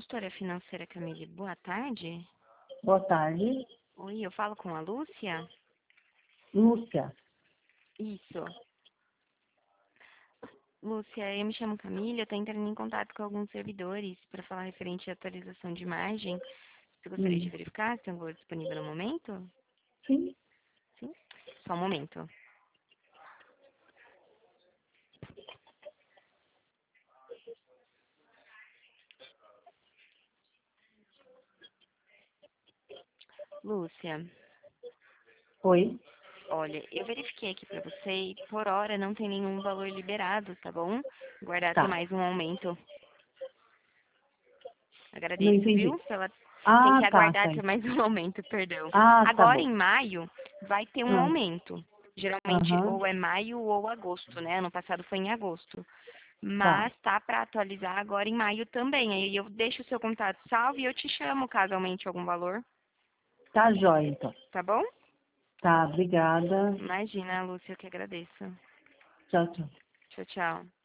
consultora financeira Camille, boa tarde. Boa tarde. Oi, eu falo com a Lúcia? Lúcia. Isso. Lúcia, eu me chamo Camille, eu estou entrando em contato com alguns servidores para falar referente à atualização de imagem. Você gostaria de verificar se tem um valor disponível no momento? Sim. Sim? Só um momento. Lúcia, Oi. olha, eu verifiquei aqui para você e por hora não tem nenhum valor liberado, tá bom? Guardar até Tá. mais um aumento. Não Agradeço, viu? entendi. Tem que Tá, aguardar tá. até mais um aumento, perdão. Tá Agora bom. em maio vai ter um Ah, aumento. Geralmente Aham. ou é maio ou agosto, né? Ano passado foi em agosto. Tá. Mas tá para atualizar agora em maio também. Aí eu deixo o seu contato salvo e eu te chamo caso aumente algum valor, Tá jóia, então. tá bom? Tá, obrigada. Imagina, Lúcia, eu que agradeço. Tchau, tchau. Tchau, tchau.